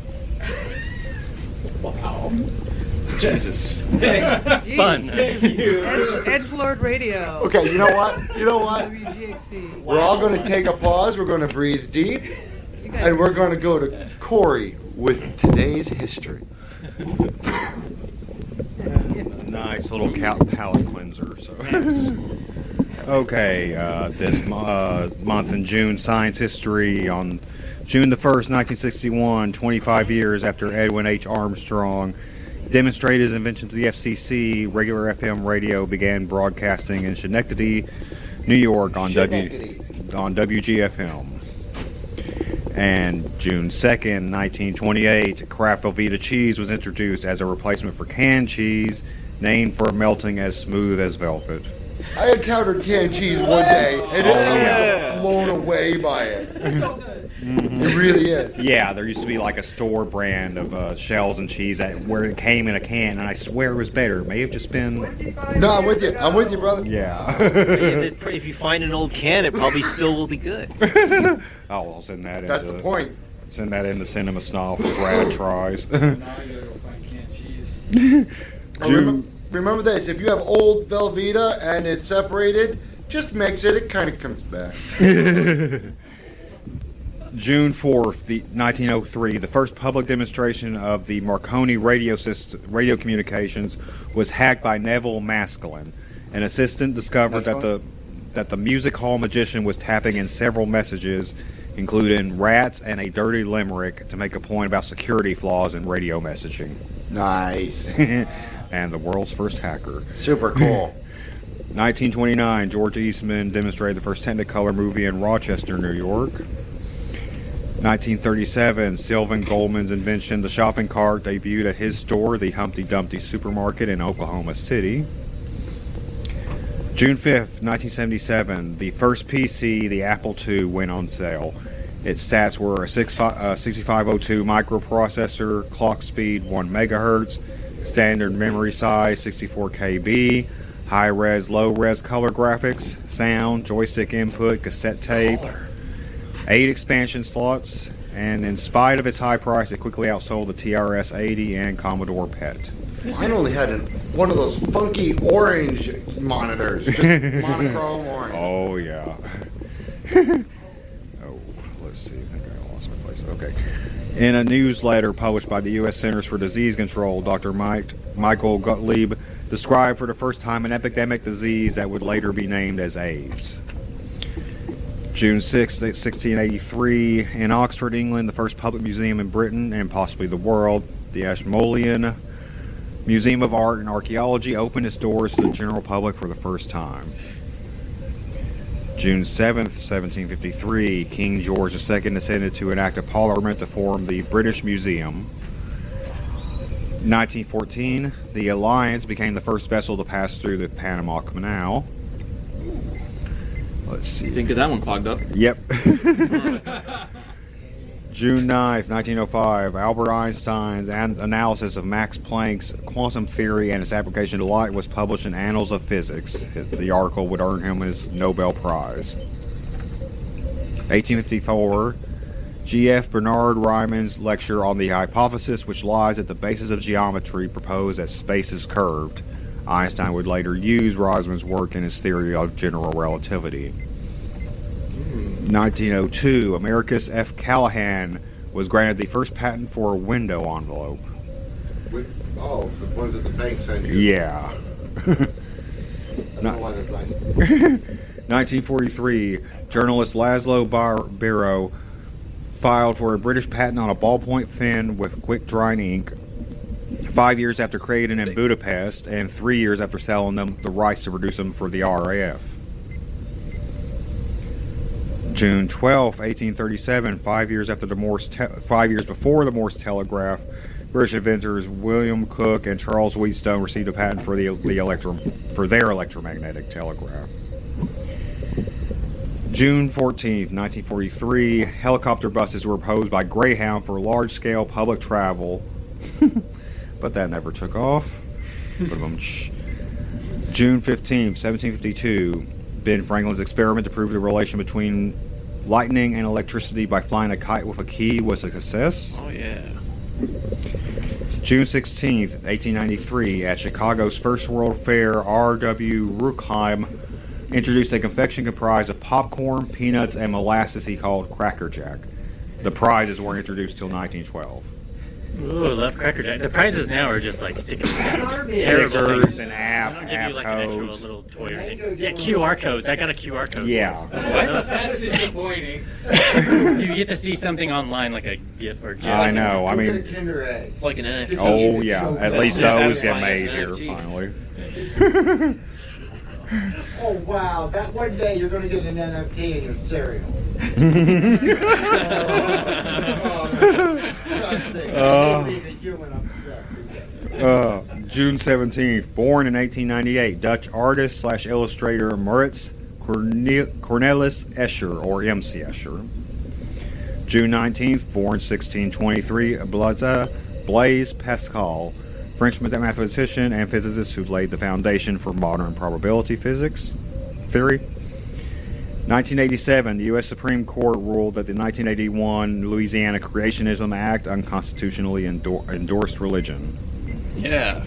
Wow. Jesus. Fun. you. Edgelord Radio. Okay, you know what? WGXC. We're all going to take a pause. We're going to breathe deep. And we're going to go to Corey with today's history. Nice little palate cleanser. So. Okay, this month in June, science history. On June the 1st, 1961, 25 years after Edwin H. Armstrong demonstrated his invention to the FCC, regular FM radio began broadcasting in Schenectady, New York on WGFM. And June 2nd, 1928, Kraft Velveeta cheese was introduced as a replacement for canned cheese, named for melting as smooth as velvet. I encountered canned cheese one day, and I was blown away by it. It really is. Yeah, there used to be like a store brand of shells and cheese where it came in a can, and I swear it was better. It may have just been... No, I'm with you. I'm with you, brother. Yeah. If you find an old can, it probably still will be good. Oh, I'll send that. That's the point. Send that into Cinema Snob for Brad tries. Remember this, if you have old Velveeta and it's separated, just mix it. It kind of comes back. June 4th, 1903, the first public demonstration of the Marconi radio communications was hacked by Neville Maskelyne. An assistant discovered that the music hall magician was tapping in several messages, including rats and a dirty limerick, to make a point about security flaws in radio messaging. Nice. And the world's first hacker. Super cool. 1929, George Eastman demonstrated the first Technicolor movie in Rochester, New York. 1937, Sylvan Goldman's invention, the shopping cart, debuted at his store, the Humpty Dumpty Supermarket in Oklahoma City. June 5th, 1977, the first PC, the Apple II, went on sale. Its stats were a 6502 microprocessor, clock speed 1 megahertz, standard memory size 64 KB, high-res, low-res color graphics, sound, joystick input, cassette tape, 8 expansion slots, and in spite of its high price, it quickly outsold the TRS-80 and Commodore PET. Mine only had one of those funky orange monitors, just monochrome orange. Oh, yeah. Let's see, I think I lost my place. Okay. In a newsletter published by the U.S. Centers for Disease Control, Dr. Michael Gottlieb described for the first time an epidemic disease that would later be named as AIDS. June 6, 1683, in Oxford, England, the first public museum in Britain and possibly the world, the Ashmolean Museum of Art and Archaeology, opened its doors to the general public for the first time. June 7th, 1753, King George II ascended to an act of Parliament to form the British Museum. 1914, the Alliance became the first vessel to pass through the Panama Canal. Let's see. Didn't get that one clogged up. Yep. June 9th, 1905, Albert Einstein's analysis of Max Planck's quantum theory and its application to light was published in Annals of Physics. The article would earn him his Nobel Prize. 1854, G.F. Bernard Riemann's lecture on the hypothesis which lies at the basis of geometry proposed that space is curved. Einstein would later use Riemann's work in his theory of general relativity. 1902, Americus F. Callahan was granted the first patent for a window envelope. Oh, the ones that the bank sent you. Yeah. I don't know why that's nice. 1943, journalist Laszlo Biro filed for a British patent on a ballpoint pen with quick-drying ink 5 years after creating them in Budapest and 3 years after selling them the rights to produce them for the RAF. June 12, 1837, 5 years after 5 years before the Morse telegraph, British inventors William Cooke and Charles Wheatstone received a patent for their electromagnetic telegraph. June 14, 1943, helicopter buses were proposed by Greyhound for large-scale public travel, but that never took off. June 15, 1752, Ben Franklin's experiment to prove the relation between lightning and electricity by flying a kite with a key was a success. Oh, yeah. June 16, 1893, at Chicago's First World Fair, R.W. Ruckheim introduced a confection comprised of popcorn, peanuts, and molasses he called Cracker Jack. The prizes weren't introduced till 1912. Ooh, love Cracker Jack. The prizes now are just like stickers and app They don't give you like an actual codes. little toy or anything. Yeah, QR codes. I got a QR code. Yeah. What? That's disappointing. You get to see something online like a GIF or GIF. I know. I mean, Kinder Egg. It's like an NFT. oh yeah. At least those get Satisfying made as an here NFT. finally. Oh wow! That one day you're going to get an NFT in your cereal. June 17th, born in 1898, Dutch artist / illustrator Maurits Cornelis Escher, or M.C. Escher. June 19th, born 1623, Blaise Pascal, French mathematician and physicist who laid the foundation for modern probability physics theory. 1987, the U.S. Supreme Court ruled that the 1981 Louisiana Creationism Act unconstitutionally endorsed religion. Yeah.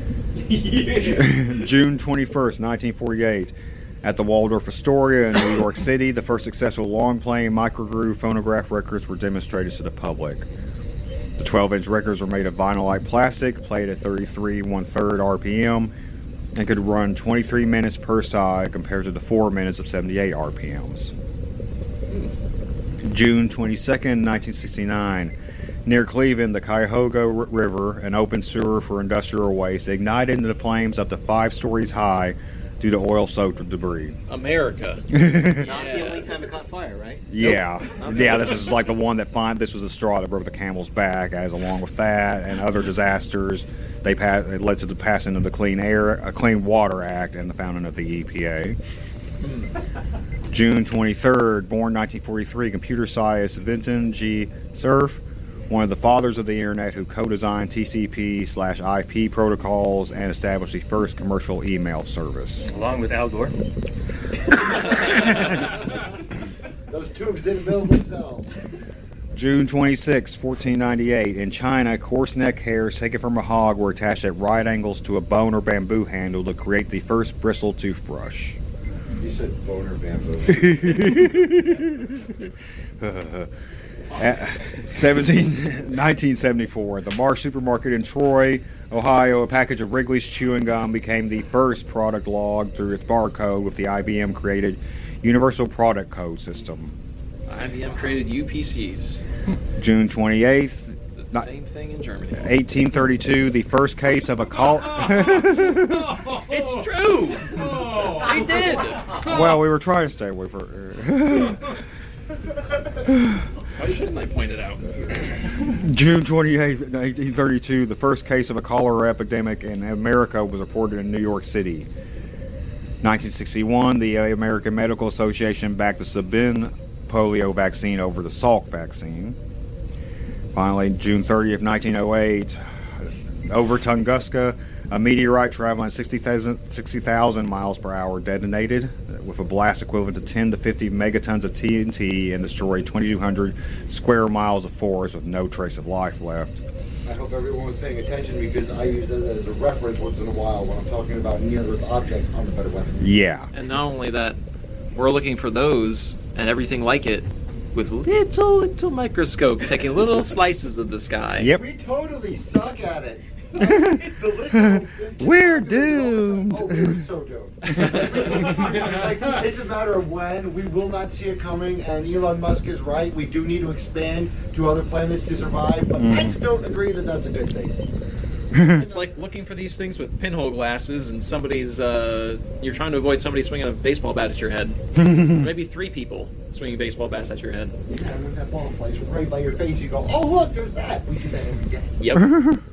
June 21st, 1948, at the Waldorf Astoria in New York City, the first successful long-playing microgroove phonograph records were demonstrated to the public. The 12-inch records were made of vinyl-like plastic, played at 33 1/3 RPM, and could run 23 minutes per side compared to the 4 minutes of 78 RPMs. June 22nd, 1969, near Cleveland, the Cuyahoga River, an open sewer for industrial waste, ignited into flames up to 5 stories high due to oil-soaked debris. America. Not the only time it caught fire, right? Yeah. Nope. Yeah, this is like the one that this was the straw that broke the camel's back, as along with that and other disasters, it led to the passing of the Clean Water Act and the founding of the EPA. June 23rd, born 1943, computer scientist Vinton G. Cerf, one of the fathers of the internet, who co-designed TCP/IP protocols and established the first commercial email service. Along with Al Gore. Those tubes didn't build themselves. June 26, 1498, in China, coarse neck hairs taken from a hog were attached at right angles to a bone or bamboo handle to create the first bristle toothbrush. You said bone or bamboo. 1974, at the Marsh Supermarket in Troy, Ohio, a package of Wrigley's chewing gum became the first product logged through its barcode with the IBM created Universal Product Code System. IBM created UPCs. June 28th, Same thing in Germany. 1832, the first case of a It's true. They did. Well, we were trying to stay away from. Why shouldn't I point it out? June 28, 1832, the first case of a cholera epidemic in America was reported in New York City. 1961, the American Medical Association backed the Sabin polio vaccine over the Salk vaccine. Finally, June 30th, 1908, over Tunguska, a meteorite traveling 60,000 miles per hour detonated with a blast equivalent to 10 to 50 megatons of TNT and destroyed 2,200 square miles of forest with no trace of life left. I hope everyone was paying attention because I use it as a reference once in a while when I'm talking about near-Earth objects on the Better Weather. Yeah. And not only that, we're looking for those and everything like it with little microscopes, taking little slices of the sky. Yep. We totally suck at it. We're doomed. Oh, we're so doomed. It's a matter of when. We will not see it coming, and Elon Musk is right. We do need to expand to other planets to survive, but I just don't agree that that's a good thing. It's like looking for these things with pinhole glasses, and somebody's you're trying to avoid somebody swinging a baseball bat at your head. Maybe 3 people swinging baseball bats at your head. Yeah, when that ball flies right by your face, you go, "Oh look, there's that." We do that every day. Yep.